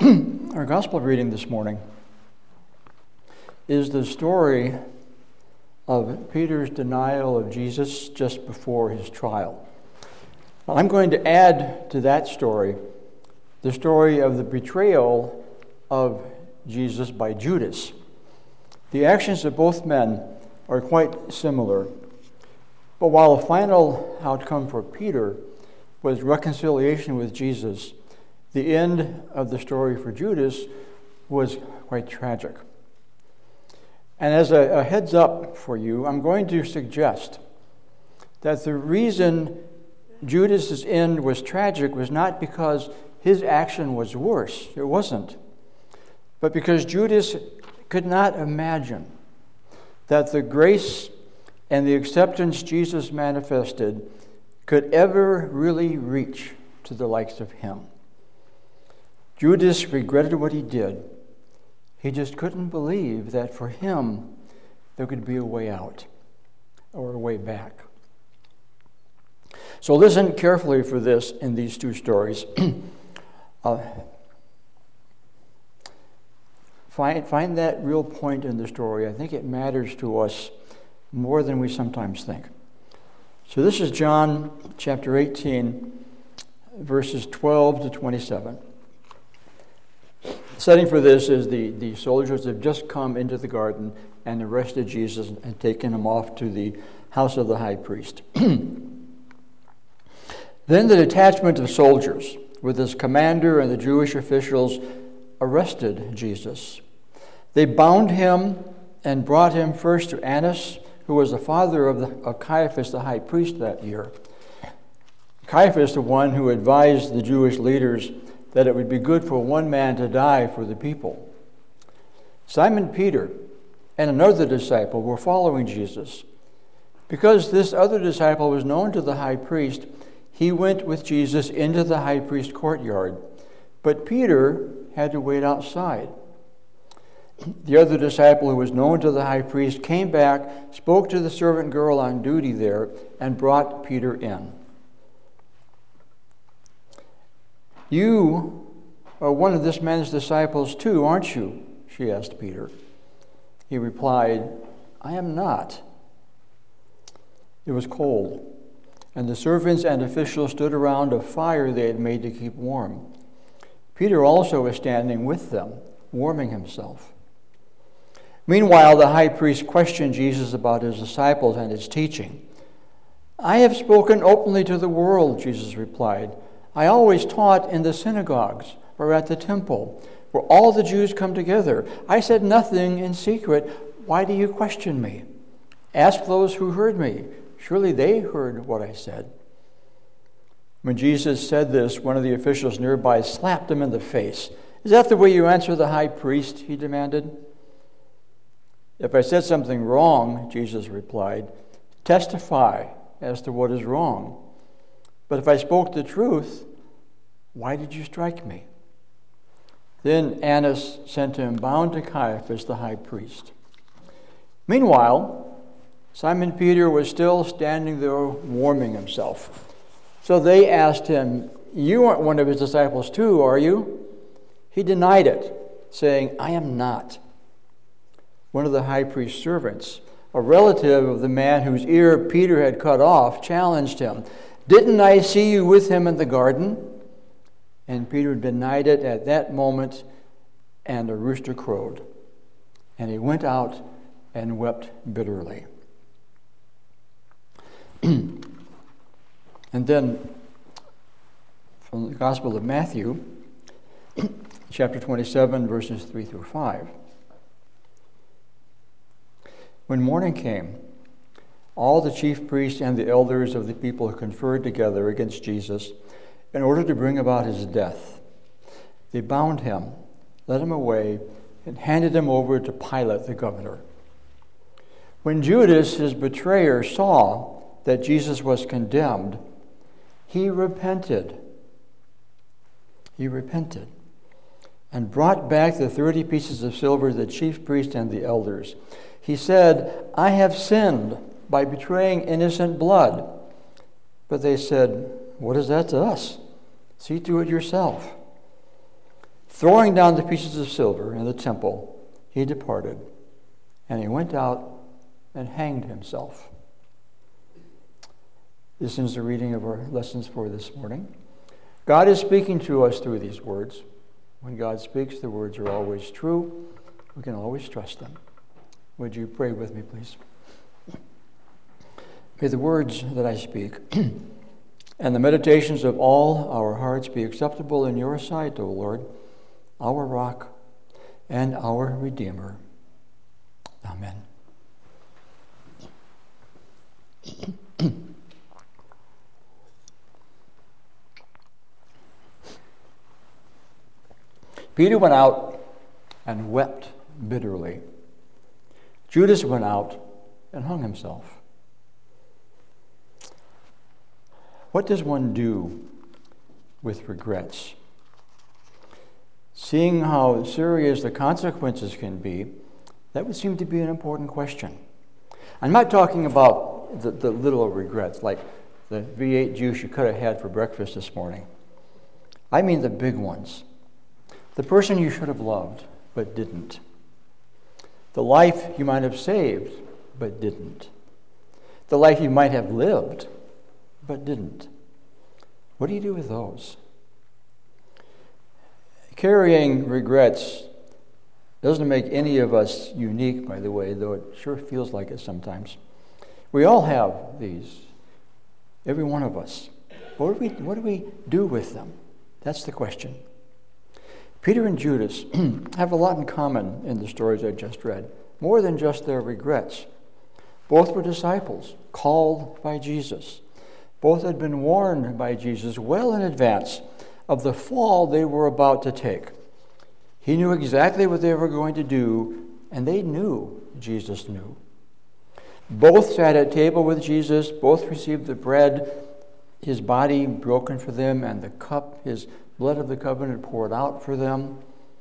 Our gospel reading this morning is the story of Peter's denial of Jesus just before his trial. I'm going to add to that story the story of the betrayal of Jesus by Judas. The actions of both men are quite similar, but while the final outcome for Peter was reconciliation with Jesus, the end of the story for Judas was quite tragic. And as a heads up for you, I'm going to suggest that the reason Judas's end was tragic was not because his action was worse. It wasn't. But because Judas could not imagine that the grace and the acceptance Jesus manifested could ever really reach to the likes of him. Judas regretted what he did. He just couldn't believe that for him there could be a way out or a way back. So listen carefully for this in these two stories. Find that real point in the story. I think it matters to us more than we sometimes think. So this is John chapter 18, verses 12 to 27. The setting for this is the soldiers have just come into the garden and arrested Jesus and taken him off to the house of the high priest. Then the detachment of soldiers, with his commander and the Jewish officials, arrested Jesus. They bound him and brought him first to Annas, who was the father of Caiaphas, the high priest that year. Caiaphas, the one who advised the Jewish leaders that it would be good for one man to die for the people. Simon Peter and another disciple were following Jesus. Because this other disciple was known to the high priest, he went with Jesus into the high priest courtyard, but Peter had to wait outside. The other disciple, who was known to the high priest, came back, spoke to the servant girl on duty there, and brought Peter in. "You are one of this man's disciples too, aren't you?" she asked Peter. He replied, "I am not." It was cold, and the servants and officials stood around a fire they had made to keep warm. Peter also was standing with them, warming himself. Meanwhile, the high priest questioned Jesus about his disciples and his teaching. "I have spoken openly to the world," Jesus replied. "I always taught in the synagogues or at the temple, where all the Jews come together. I said nothing in secret. Why do you question me? Ask those who heard me. Surely they heard what I said." When Jesus said this, one of the officials nearby slapped him in the face. "Is that the way you answer the high priest?" he demanded. "If I said something wrong," Jesus replied, "testify as to what is wrong. But if I spoke the truth, why did you strike me?" Then Annas sent him bound to Caiaphas, the high priest. Meanwhile, Simon Peter was still standing there warming himself. So they asked him, "You aren't one of his disciples too, are you?" He denied it, saying, "I am not." One of the high priest's servants, a relative of the man whose ear Peter had cut off, challenged him. "Didn't I see you with him in the garden?" And Peter denied it at that moment, and a rooster crowed. And he went out and wept bitterly. And then, from the Gospel of Matthew, chapter 27, verses 3 through 5. When morning came, all the chief priests and the elders of the people conferred together against Jesus in order to bring about his death. They bound him, led him away, and handed him over to Pilate, the governor. When Judas, his betrayer, saw that Jesus was condemned, he repented. And brought back the 30 pieces of silver to the chief priests and the elders. He said, "I have sinned by betraying innocent blood." But they said, "What is that to us? See to it yourself." Throwing down the pieces of silver in the temple, he departed, and he went out and hanged himself. This is the reading of our lessons for this morning. God is speaking to us through these words. When God speaks, the words are always true. We can always trust them. Would you pray with me, please? May the words that I speak and the meditations of all our hearts be acceptable in your sight, O Lord, our rock and our Redeemer. Amen. Peter went out and wept bitterly. Judas went out and hung himself. What does one do with regrets? Seeing how serious the consequences can be, that would seem to be an important question. I'm not talking about the little regrets, like the V8 juice you could have had for breakfast this morning. I mean the big ones. The person you should have loved, but didn't. The life you might have saved, but didn't. The life you might have lived, but didn't. What do you do with those? Carrying regrets doesn't make any of us unique, by the way, though it sure feels like it sometimes. We all have these, every one of us. What do we do with them? That's the question. Peter and Judas have a lot in common in the stories I just read, more than just their regrets. Both were disciples, called by Jesus. Both had been warned by Jesus well in advance of the fall they were about to take. He knew exactly what they were going to do, and they knew Jesus knew. Both sat at table with Jesus, both received the bread, his body broken for them, and the cup, his blood of the covenant poured out for them.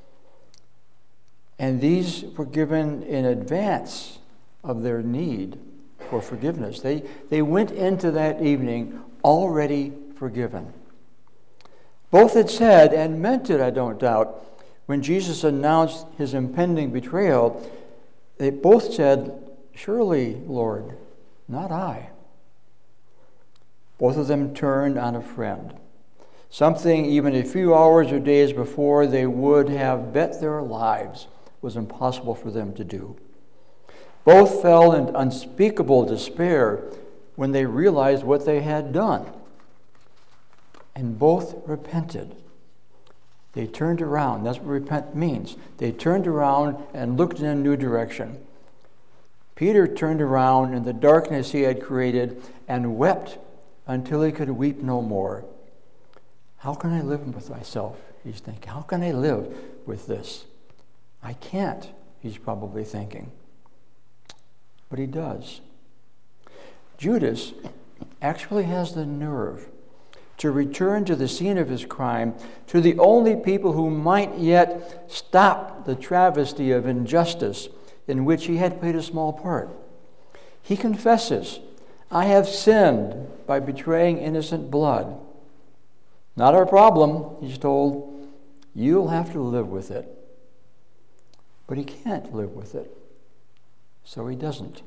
And these were given in advance of their need for forgiveness. They went into that evening already forgiven. Both had said, and meant it, I don't doubt, when Jesus announced his impending betrayal, they both said, "Surely, Lord, not I." Both of them turned on a friend. Something even a few hours or days before they would have bet their lives was impossible for them to do. Both fell in unspeakable despair when they realized what they had done. And both repented. They turned around. That's what repent means. They turned around and looked in a new direction. Peter turned around in the darkness he had created and wept until he could weep no more. How can I live with myself? He's thinking. How can I live with this? I can't, he's probably thinking. But he does. Judas actually has the nerve to return to the scene of his crime, to the only people who might yet stop the travesty of injustice in which he had played a small part. He confesses, "I have sinned by betraying innocent blood." Not our problem, he's told. You'll have to live with it. But he can't live with it, so he doesn't.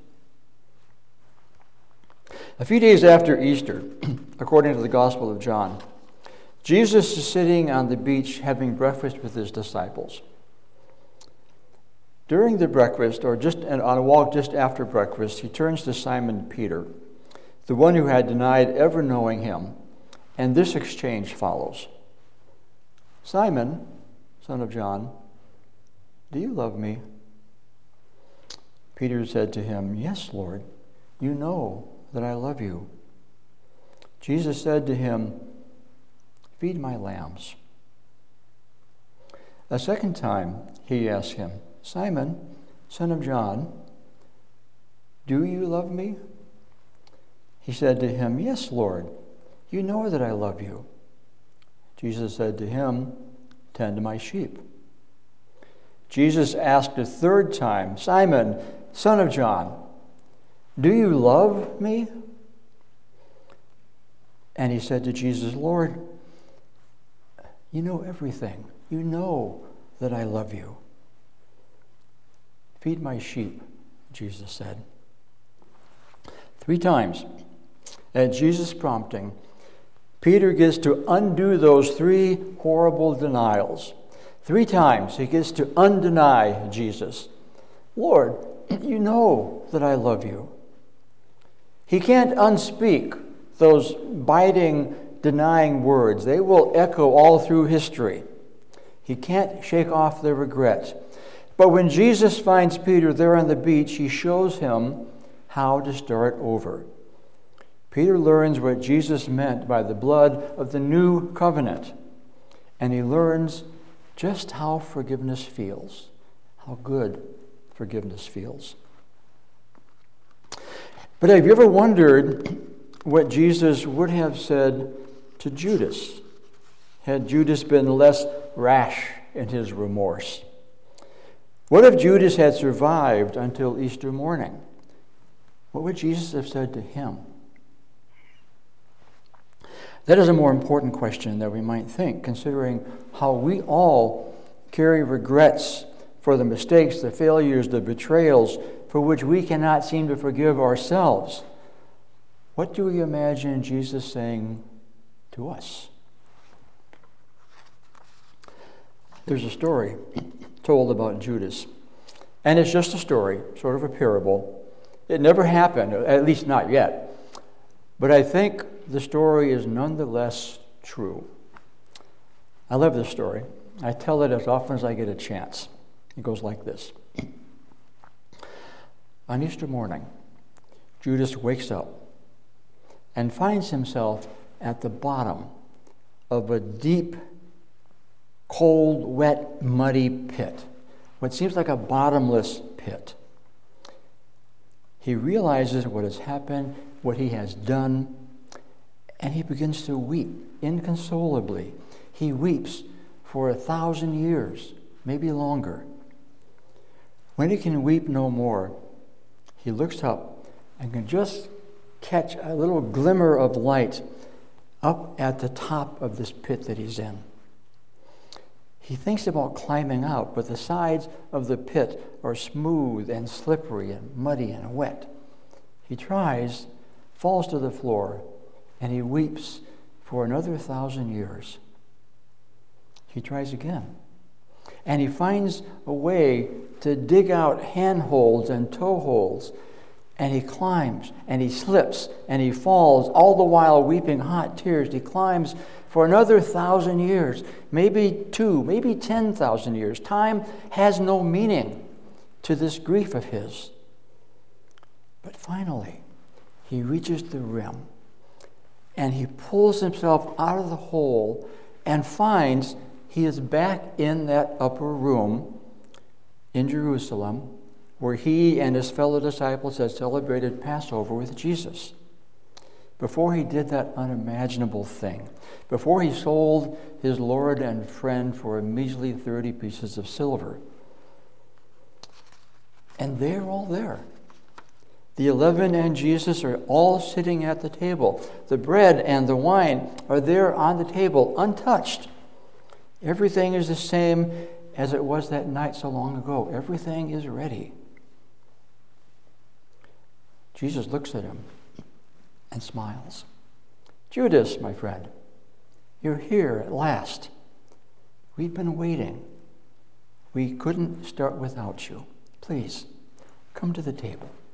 A few days after Easter, according to the Gospel of John, Jesus is sitting on the beach having breakfast with his disciples. During the breakfast, or just on a walk just after breakfast, he turns to Simon Peter, the one who had denied ever knowing him, and this exchange follows. "Simon, son of John, do you love me?" Peter said to him, "Yes, Lord, you know that I love you." Jesus said to him, "Feed my lambs." A second time he asked him, "Simon, son of John, do you love me?" He said to him, "Yes, Lord, you know that I love you." Jesus said to him, "Tend my sheep." Jesus asked a third time, "Simon, son of John, do you love me?" And he said to Jesus, "Lord, You know everything. You know that I love you. Feed my sheep, Jesus said. 3 times, at Jesus' prompting, Peter gets to undo those 3 horrible denials. 3 times he gets to undeny Jesus. Lord, you know that I love you. He can't unspeak those biting, denying words. They will echo all through history. He can't shake off the regret. But when Jesus finds Peter there on the beach, he shows him how to start over. Peter learns what Jesus meant by the blood of the new covenant. And he learns just how forgiveness feels, how good forgiveness feels. But have you ever wondered what Jesus would have said to Judas had Judas been less rash in his remorse? What if Judas had survived until Easter morning? What would Jesus have said to him? That is a more important question than we might think, considering how we all carry regrets for the mistakes, the failures, the betrayals for which we cannot seem to forgive ourselves. What do we imagine Jesus saying to us? There's a story told about Judas, and it's just a story, sort of a parable. It never happened, at least not yet. But I think the story is nonetheless true. I love this story. I tell it as often as I get a chance. It goes like this. On Easter morning, Judas wakes up and finds himself at the bottom of a deep, cold, wet, muddy pit. What seems like a bottomless pit. He realizes what has happened, what he has done, and he begins to weep inconsolably. He weeps for 1,000 years, maybe longer. When he can weep no more, he looks up and can just catch a little glimmer of light up at the top of this pit that he's in. He thinks about climbing out, but the sides of the pit are smooth and slippery and muddy and wet. He tries, falls to the floor, and he weeps for another 1,000 years. He tries again, and he finds a way to dig out handholds and toe holds, and he climbs, and he slips, and he falls, all the while weeping hot tears. He climbs for another 1,000 years, maybe 2, maybe 10,000 years. Time has no meaning to this grief of his. But finally, he reaches the rim, and he pulls himself out of the hole and finds he is back in that upper room in Jerusalem where he and his fellow disciples had celebrated Passover with Jesus. Before he did that unimaginable thing, before he sold his Lord and friend for a measly 30 pieces of silver. And they're all there. The 11 and Jesus are all sitting at the table. The bread and the wine are there on the table, untouched. Everything is the same as it was that night so long ago. Everything is ready. Jesus looks at him and smiles. Judas, my friend, you're here at last. We've been waiting. We couldn't start without you. Please, come to the table.